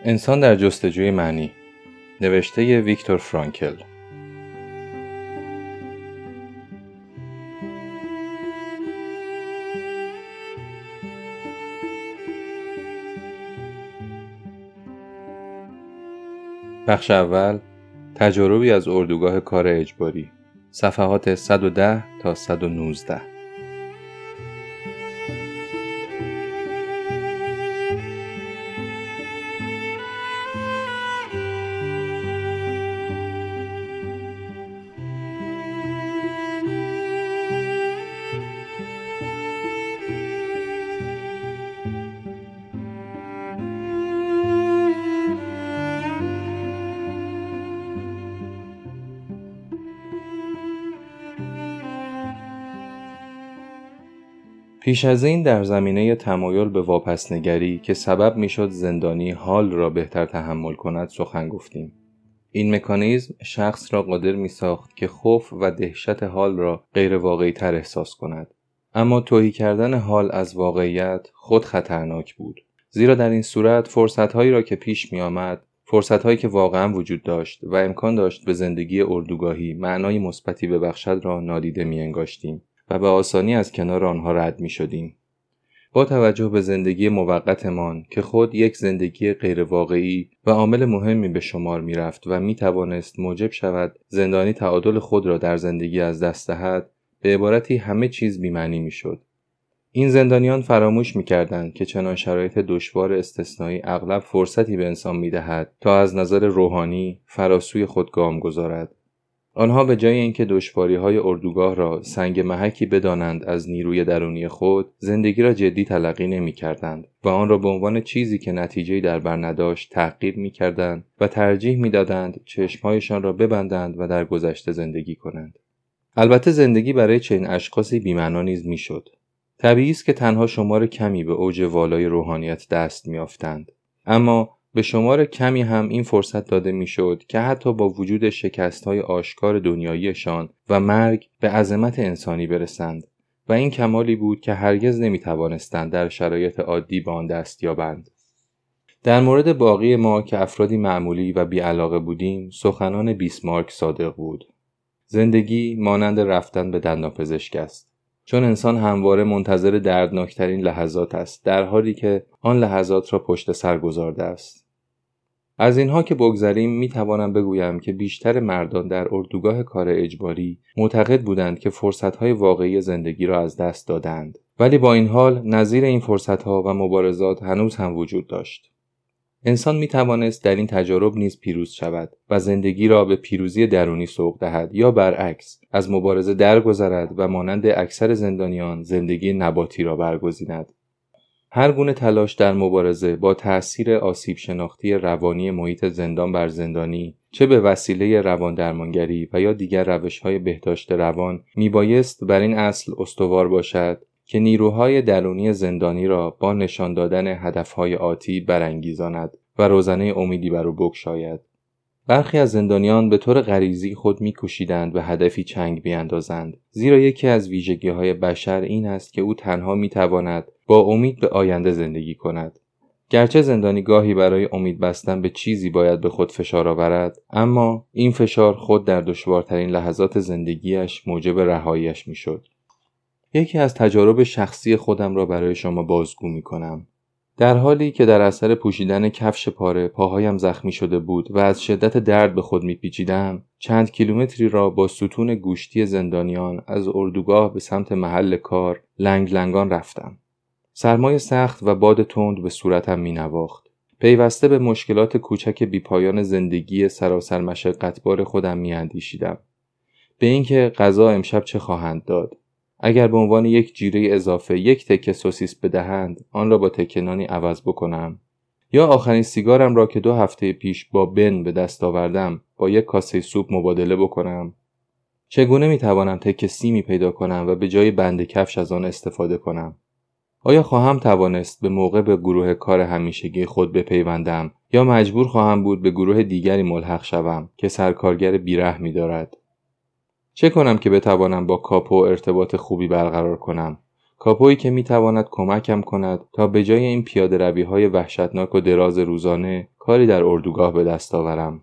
انسان در جستجوی معنی، نوشته ویکتور فرانکل. بخش اول، تجاربی از اردوگاه کار اجباری، صفحات 110 تا 119. پیش از این در زمینه تمایل به واپسنگری که سبب میشد زندانی حال را بهتر تحمل کند سخن گفتیم. این مکانیزم شخص را قادر می‌ساخت که خوف و دهشت حال را غیر واقعی تر احساس کند. اما تهی کردن حال از واقعیت خود خطرناک بود. زیرا در این صورت فرصت‌هایی را که پیش می‌آمد، فرصت‌هایی که واقعاً وجود داشت و امکان داشت به زندگی اردوگاهی معنای مثبتی ببخشد را نادیده می‌انگاشتیم و به آسانی از کنار آنها رد می شدیم. با توجه به زندگی موقتمان که خود یک زندگی غیر واقعی و عامل مهمی به شمار می رفت و می توانست موجب شود زندانی تعادل خود را در زندگی از دست دهد، به عبارتی همه چیز بی‌معنی می شد. این زندانیان فراموش می کردند که چنان شرایط دشوار استثنایی اغلب فرصتی به انسان می دهد تا از نظر روحانی فراسوی خود گام گذارد. آنها به جای اینکه دشواری‌های اردوگاه را سنگ محکی بدانند از نیروی درونی خود، زندگی را جدی تلقی نمی‌کردند و آن را به عنوان چیزی که نتیجه‌ای در بر نداشت تعقیب می‌کردند و ترجیح می‌دادند چشم‌هایشان را ببندند و در گذشته زندگی کنند. البته زندگی برای چنین اشخاصی بی‌معنا نیز می‌شد. طبیعی است که تنها شمار کمی به اوج والای روحانیت دست می‌یافتند. اما به شمار کمی هم این فرصت داده میشد که حتی با وجود شکست‌های آشکار دنیاییشان و مرگ به عظمت انسانی برسند و این کمالی بود که هرگز نمیتوانستند در شرایط عادی به آن دست یابند. در مورد باقی ما که افرادی معمولی و بی‌علاقه بودیم، سخنان بیسمارک صادق بود. زندگی مانند رفتن به دندانپزشک است. چون انسان همواره منتظر دردناکترین لحظات است، در حالی که آن لحظات را پشت سر گذارده است. از اینها که بگذریم میتوانم بگویم که بیشتر مردان در اردوگاه کار اجباری معتقد بودند که فرصتهای واقعی زندگی را از دست دادند، ولی با این حال نظیر این فرصتها و مبارزات هنوز هم وجود داشت. انسان میتوانست در این تجارب نیز پیروز شود و زندگی را به پیروزی درونی سوق دهد یا برعکس از مبارزه درگذرد و مانند اکثر زندانیان زندگی نباتی را برگزیند. هر گونه تلاش در مبارزه با تأثیر آسیب شناختی روانی محیط زندان بر زندانی، چه به وسیله روان درمانگری و یا دیگر روش‌های بهداشت روان، میبایست بر این اصل استوار باشد که نیروهای درونی زندانی را با نشان دادن هدفهای آتی برانگیزاند و روزنه امیدی بر او بگشاید. برخی از زندانیان به طور غریزی خود می‌کوشیدند به هدفی چنگ بیاندازند، زیرا یکی از ویژگی‌های بشر این است که او تنها می‌تواند با امید به آینده زندگی کند. گرچه زندانی گاهی برای امید بستن به چیزی باید به خود فشار آورد، اما این فشار خود در دشوارترین لحظات زندگیش موجب رهاییش می‌شد. یکی از تجارب شخصی خودم را برای شما بازگو می‌کنم. در حالی که در اثر پوشیدن کفش پاره پاهایم زخمی شده بود و از شدت درد به خود می‌پیچیدم، چند کیلومتری را با ستون گوشتی زندانیان از اردوگاه به سمت محل کار لنگ لنگان رفتم. سرمای سخت و باد تند به صورتم می‌نواخت. پیوسته به مشکلات کوچک بی‌پایان زندگی سراسر مشقتبار خودم می‌اندیشیدم. به اینکه غذا امشب چه خواهند داد. اگر به عنوان یک جیره اضافه یک تکه سوسیس بدهند، آن را با تکه نانی عوض بکنم، یا آخرین سیگارم را که 2 هفته پیش با بن به دست آوردم با یک کاسه سوپ مبادله بکنم. چگونه میتوانم تکه سیمی پیدا کنم و به جای بند کفش از آن استفاده کنم؟ آیا خواهم توانست به موقع به گروه کار همیشگی خود بپیوندم یا مجبور خواهم بود به گروه دیگری ملحق شوم که سرکارگر بیرحمی دارد؟ چه کنم که بتوانم با کاپو ارتباط خوبی برقرار کنم؟ کاپویی که میتواند کمکم کند تا به جای این پیاده روی‌های وحشتناک و دراز روزانه کاری در اردوگاه به دست آورم.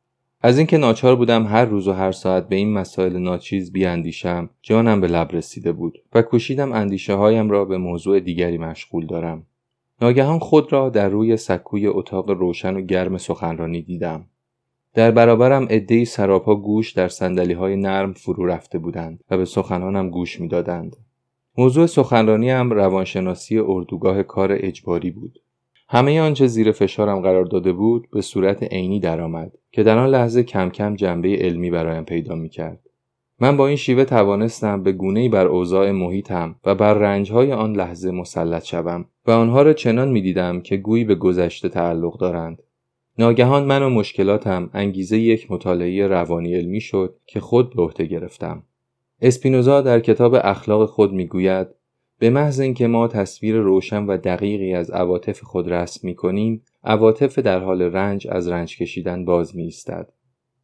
از اینکه ناچار بودم هر روز و هر ساعت به این مسائل ناچیز بیاندیشم جانم به لب رسیده بود و کوشیدم اندیشه هایم را به موضوع دیگری مشغول دارم. ناگهان خود را در روی سکوی اتاق روشن و گرم سخنرانی دیدم. در برابرم عده‌ای سراپا گوش در صندلی‌های نرم فرو رفته بودند و به سخنانم گوش می‌دادند. موضوع سخنرانیم روانشناسی اردوگاه کار اجباری بود. همه آنچه زیر فشارم قرار داده بود به صورت عینی درآمد که در آن لحظه کم کم جنبه علمی برایم پیدا می‌کرد. من با این شیوه توانستم به گونه‌ای بر اوضاع محیطم و بر رنج‌های آن لحظه مسلط شوم و آنها را چنان می‌دیدم که گویی به گذشته تعلق دارند. ناگهان من و مشکلاتم انگیزه یک مطالعه روانی علمی شد که خود به عهده گرفتم. اسپینوزا در کتاب اخلاق خود میگوید به محض اینکه ما تصویر روشن و دقیقی از عواطف خود رسم می‌کنیم، عواطف در حال رنج از رنج کشیدن باز می‌ایستد.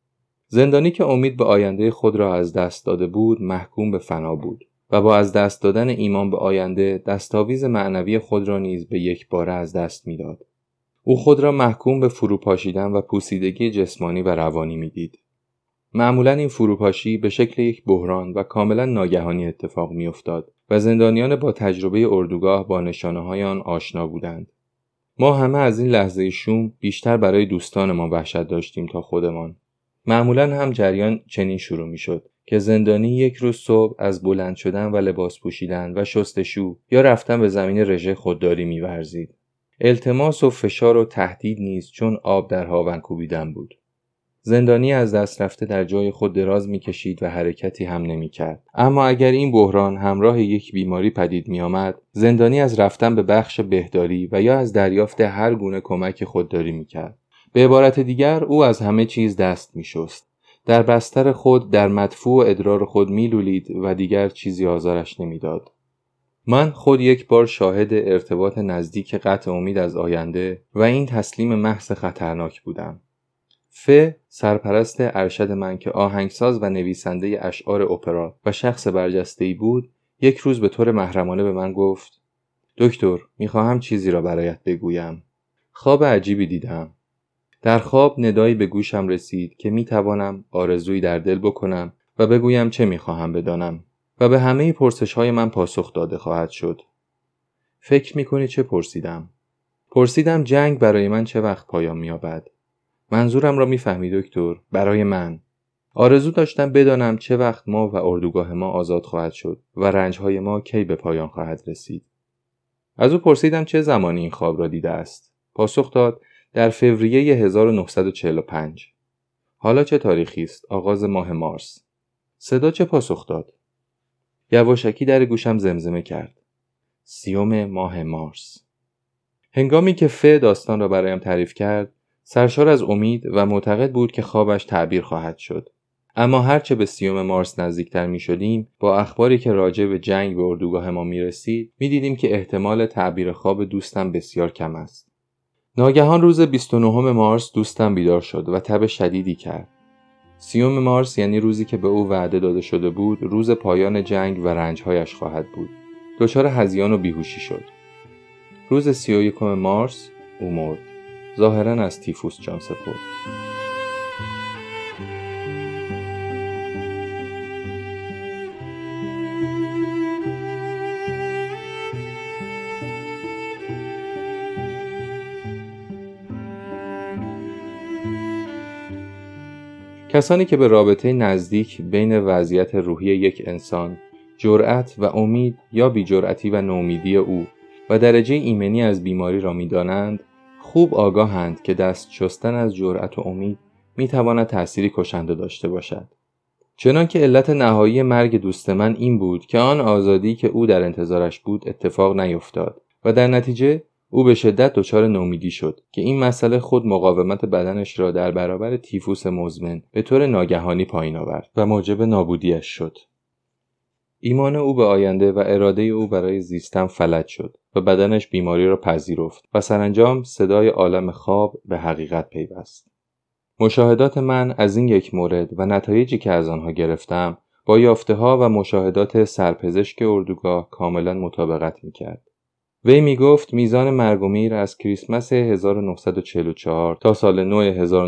زندانی که امید به آینده خود را از دست داده بود، محکوم به فنا بود و با از دست دادن ایمان به آینده، دستاویز معنوی خود را نیز به یک باره از دست می‌داد. او خود را محکوم به فروپاشیدن و پوسیدگی جسمانی و روانی می‌دید. معمولاً این فروپاشی به شکل یک بحران و کاملاً ناگهانی اتفاق می‌افتاد و زندانیان با تجربه اردوگاه با نشانه‌های آن آشنا بودند. ما همه از این لحظه شوم بیشتر برای دوستانمان وحشت داشتیم تا خودمان. معمولاً هم جریان چنین شروع می‌شد که زندانی یک روز صبح از بلند شدن و لباس پوشیدن و شستشو یا رفتن به زمین رژه خودداری می‌ورزید. التماس و فشار و تهدید نیز چون آب در هاون کوبیدن بود. زندانی از دست رفته در جای خود دراز می‌کشید و حرکتی هم نمی‌کرد. اما اگر این بحران همراه یک بیماری پدید می‌آمد، زندانی از رفتن به بخش بهداری و یا از دریافت هر گونه کمک خودداری می‌کرد. به عبارت دیگر او از همه چیز دست می‌شست. در بستر خود در مدفوع و ادرار خود می‌لولید و دیگر چیزی آزارش نمی‌داد. من خود یک بار شاهد ارتباط نزدیک قطع امید از آینده و این تسلیم محض خطرناک بودم. سرپرست ارشد من که آهنگساز و نویسنده اشعار اپرا و شخص برجسته‌ای بود، یک روز به طور محرمانه به من گفت: دکتر، می‌خواهم چیزی را برایت بگویم. خواب عجیبی دیدم. در خواب ندایی به گوشم رسید که می‌توانم آرزویی در دل بکنم و بگویم چه می‌خواهم بدانم و به همه پرسش‌های من پاسخ داده خواهد شد. فکر می‌کنی چه پرسیدم؟ پرسیدم جنگ برای من چه وقت پایان می‌یابد؟ منظورم را می‌فهمی دکتر؟ برای من. آرزو داشتم بدانم چه وقت ما و اردوگاه ما آزاد خواهد شد و رنج‌های ما کی به پایان خواهد رسید. از او پرسیدم چه زمانی این خواب را دیده است. پاسخ داد در فوریه 1945. حالا چه تاریخی است؟ آغاز ماه مارس. صدا چه پاسخ داد؟ یواشکی در گوشم زمزمه کرد: 30 ماه مارس. هنگامی که داستان را برایم تعریف کرد، سرشار از امید و معتقد بود که خوابش تعبیر خواهد شد. اما هرچه به 30 مارس نزدیکتر می شدیم، با اخباری که راجع به جنگ به اردوگاه ما می رسید، می دیدیم که احتمال تعبیر خواب دوستم بسیار کم است. ناگهان روز 29 مارس دوستم بیدار شد و تب شدیدی کرد. 30 مارس یعنی روزی که به او وعده داده شده بود روز پایان جنگ و رنجهایش خواهد بود. دچار هذیان و بیهوشی شد. روز 31 مارس او مرد. ظاهراً از تیفوس جان سپرد. کسانی که به رابطه نزدیک بین وضعیت روحی یک انسان، جرأت و امید یا بی‌جرأتی و نومیدی او و درجه ایمنی از بیماری را می‌دانند، خوب آگاهند که دست شستن از جرأت و امید می‌تواند تأثیری کشنده داشته باشد. چنانکه علت نهایی مرگ دوست من این بود که آن آزادی که او در انتظارش بود اتفاق نیفتاد و در نتیجه او به شدت دچار نومیدی شد که این مسئله خود مقاومت بدنش را در برابر تیفوس مزمن به طور ناگهانی پایین آورد و موجب نابودیش شد. ایمان او به آینده و اراده او برای زیستن فلج شد و بدنش بیماری را پذیرفت و سرانجام صدای عالم خواب به حقیقت پیوست. مشاهدات من از این یک مورد و نتایجی که از آنها گرفتم با یافته‌ها و مشاهدات سرپزشک اردوگاه کاملا مطابقت می‌کرد. وی می گفت میزان مرگ و میر از کریسمس 1944 تا سال نو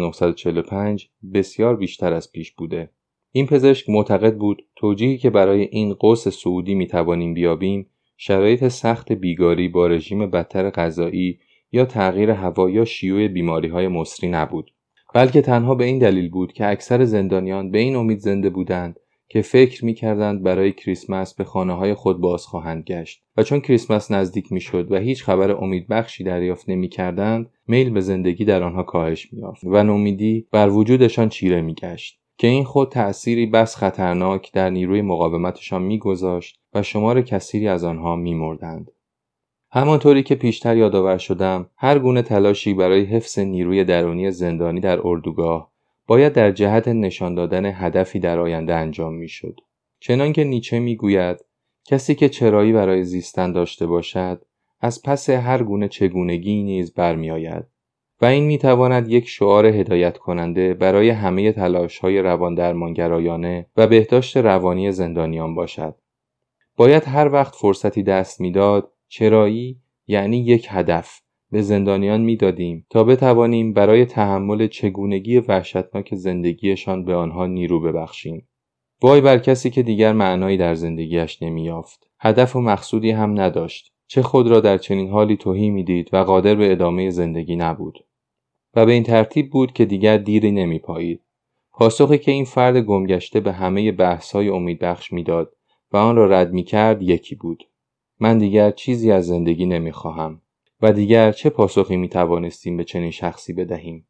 1945 بسیار بیشتر از پیش بوده. این پزشک معتقد بود توجیهی که برای این قوس صعودی می توانیم بیابیم شرایط سخت بیگاری با رژیم بدتر غذایی یا تغییر هوا یا شیوع بیماری‌های مصری نبود، بلکه تنها به این دلیل بود که اکثر زندانیان به این امید زنده بودند که فکر می‌کردند برای کریسمس به خانه‌های خود باز خواهند گشت و چون کریسمس نزدیک می‌شد و هیچ خبر امیدبخشی دریافت نمی‌کردند، میل به زندگی در آنها کاهش می‌یافت و نومیدی بر وجودشان چیره می‌گشت که این خود تأثیری بس خطرناک در نیروی مقاومتشان می‌گذاشت و شمار کثیری از آنها می‌مردند. همانطوری که پیشتر یادآور شدم، هر گونه تلاشی برای حفظ نیروی درونی زندانی در اردوگاه باید در جهت نشان دادن هدفی در آینده انجام میشد. چنانکه نیچه میگوید کسی که چرایی برای زیستن داشته باشد از پس هر گونه چگونگی نیز برمیآید و این میتواند یک شعار هدایت کننده برای همه تلاش‌های رواندرمانگرایانه و بهداشت روانی زندانیان باشد. باید هر وقت فرصتی دست میداد چرایی یعنی یک هدف به زندانیان میدادیم تا بتوانیم برای تحمل چگونگی وحشتناک زندگیشان به آنها نیرو ببخشیم. وای بر کسی که دیگر معنایی در زندگیش نمی‌یافت، هدف و مقصودی هم نداشت، چه خود را در چنین حالی تهی می‌دید و قادر به ادامه زندگی نبود. و به این ترتیب بود که دیگر دیری نمی‌پایید. پاسخی که این فرد گمگشته به همه بحث‌های امیدبخش می‌داد و آن را رد می‌کرد یکی بود: من دیگر چیزی از زندگی نمی‌خواهم. و دیگر چه پاسخی می‌توانستیم به چنین شخصی بدهیم؟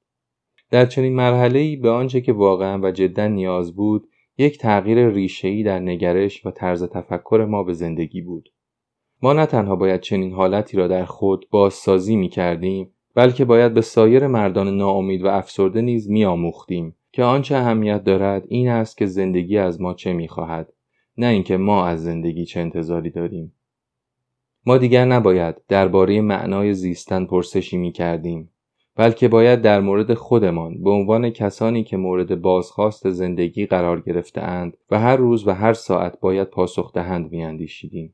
در چنین مرحله‌ای به آنچه که واقعاً و جداً نیاز بود، یک تغییر ریشه‌ای در نگرش و طرز تفکر ما به زندگی بود. ما نه تنها باید چنین حالتی را در خود بازسازی می‌کردیم، بلکه باید به سایر مردان ناامید و افسرده نیز می‌آموختیم که آنچه اهمیت دارد این است که زندگی از ما چه می‌خواهد، نه اینکه ما از زندگی چه انتظاری داریم. ما دیگر نباید درباره معنای زیستن پرسشی می‌کردیم، بلکه باید در مورد خودمان به عنوان کسانی که مورد بازخواست زندگی قرار گرفته‌اند و هر روز و هر ساعت باید پاسخ دهند می‌اندیشیدیم.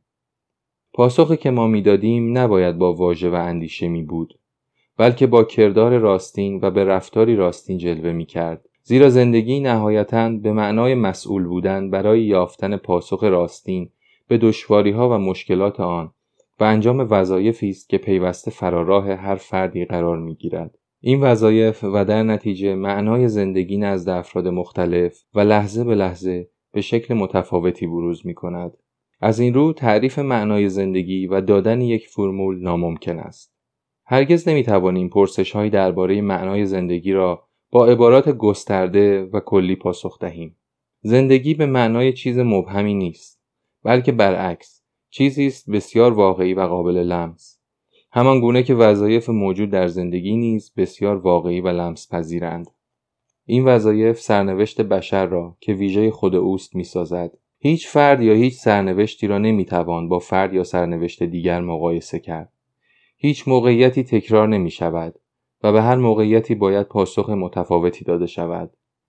پاسخی که ما می‌دادیم نباید با واژه و اندیشه می‌بود، بلکه با کردار راستین و به رفتاری راستین جلوه می‌کرد، زیرا زندگی نهایتاً به معنای مسئول بودن برای یافتن پاسخ راستین به دشواری‌ها و مشکلات آن و انجام وظایفی است که پیوسته فراراه هر فردی قرار می‌گیرد. این وظایف و در نتیجه معنای زندگی نزد افراد مختلف و لحظه به لحظه به شکل متفاوتی بروز می‌کند. از این رو تعریف معنای زندگی و دادن یک فرمول ناممکن است. هرگز نمی‌توانیم پرسش‌هایی درباره معنای زندگی را با عبارات گسترده و کلی پاسخ دهیم. زندگی به معنای چیز مبهمی نیست، بلکه برعکس چیزی است بسیار واقعی و قابل لمس. همان گونه که وظایف موجود در زندگی نیز بسیار واقعی و لمس پذیرند. این وظایف سرنوشت بشر را که ویژه خود اوست می‌سازد. هیچ فرد یا هیچ سرنوشتی را نمی‌توان با فرد یا سرنوشت دیگر مقایسه کرد. هیچ موقعیتی تکرار نمی‌شود و به هر موقعیتی باید پاسخ متفاوتی داده شود.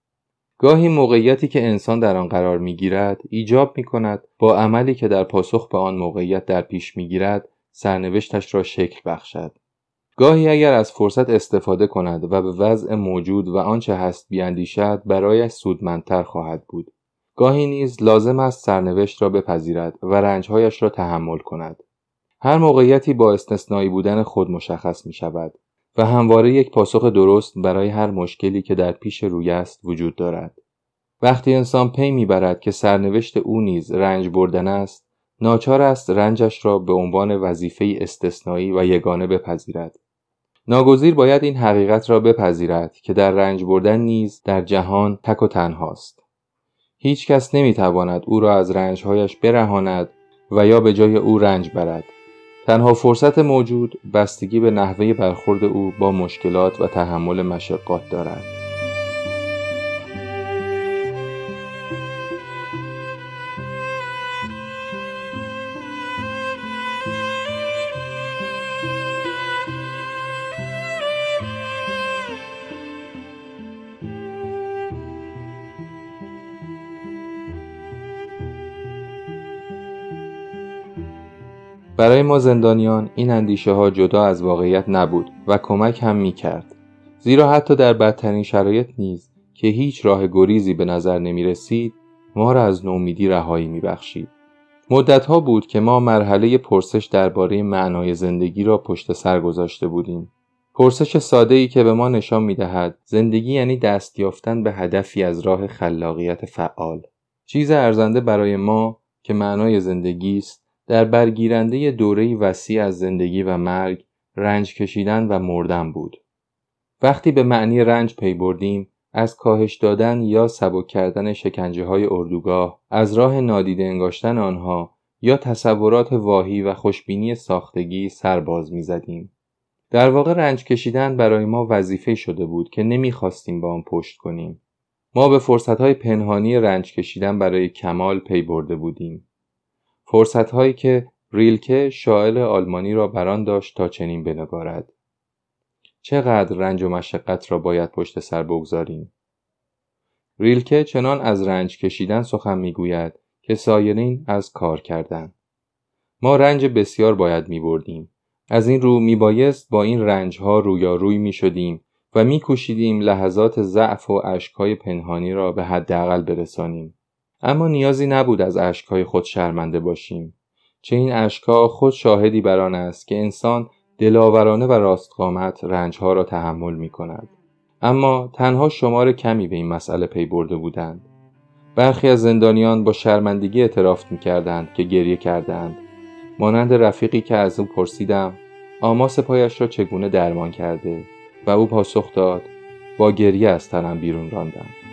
گاهی موقعیتی که انسان در آن قرار می‌گیرد ایجاب می‌کند با عملی که در پاسخ به آن موقعیت در پیش می‌گیرد سرنوشتش را شکل بخشد. گاهی اگر از فرصت استفاده کند و به وضع موجود و آنچه هست بیاندیشد برایش سودمندتر خواهد بود. گاهی نیز لازم است سرنوشت را بپذیرد و رنجهایش را تحمل کند. هر موقعیتی با استثنایی بودن خود مشخص می‌شود و همواره یک پاسخ درست برای هر مشکلی که در پیش روی است وجود دارد. وقتی انسان پی می‌برد که سرنوشت او نیز رنج بردن است، ناچار است رنجش را به عنوان وظیفه‌ای استثنایی و یگانه بپذیرد. ناگزیر باید این حقیقت را بپذیرد که در رنج بردن نیز در جهان تک و تنهاست. هیچ کس نمی‌تواند او را از رنج‌هایش برهاند و یا به جای او رنج برد. تنها فرصت موجود بستگی به نحوه برخورد او با مشکلات و تحمل مشقات دارد. برای ما زندانیان این اندیشه ها جدا از واقعیت نبود و کمک هم می کرد. زیرا حتی در بدترین شرایط نیز که هیچ راه گریزی به نظر نمی رسید، ما را از نومیدی رهایی می بخشید. مدتها بود که ما مرحله پرسش درباره معنای زندگی را پشت سر گذاشته بودیم. پرسش ساده‌ای که به ما نشان می‌دهد زندگی یعنی دست یافتن به هدفی از راه خلاقیت فعال. چیز ارزنده برای ما که معنای زندگی است، در برگیرنده دوره‌ای وسیع از زندگی و مرگ، رنج کشیدن و مردن بود. وقتی به معنی رنج پی بردیم، از کاهش دادن یا سبک کردن شکنجه‌های اردوگاه، از راه نادیده انگاشتن آنها یا تصورات واهی و خوشبینی ساختگی سر باز می‌زدیم. در واقع رنج کشیدن برای ما وظیفه شده بود که نمی‌خواستیم با آن پشت کنیم. ما به فرصت‌های پنهانی رنج کشیدن برای کمال پی برده بودیم. فرصت‌هایی که ریلکه شاعر آلمانی را بران داشت تا چنین بنگارد: چقدر رنج و مشقت را باید پشت سر بگذاریم. ریلکه چنان از رنج کشیدن سخن می‌گوید که سایرین از کار کردن. ما رنج بسیار باید می‌بردیم. از این رو میبایست با این رنج‌ها رویاروی می‌شدیم و می‌کوشیدیم لحظات ضعف و اشک‌های پنهانی را به حداقل برسانیم. اما نیازی نبود از اشک‌های خود شرمنده باشیم. چه این اشک‌ها خود شاهدی بر آن است که انسان دلاورانه و راستقامت رنج‌ها را تحمل می‌کند. اما تنها شمار کمی به این مسئله پی برده بودند. برخی از زندانیان با شرمندگی اعتراف می‌کردند که گریه کردند. مانند رفیقی که از او پرسیدم آماس پایش را چگونه درمان کرده و او پاسخ داد با گریه از تنم بیرون راندم.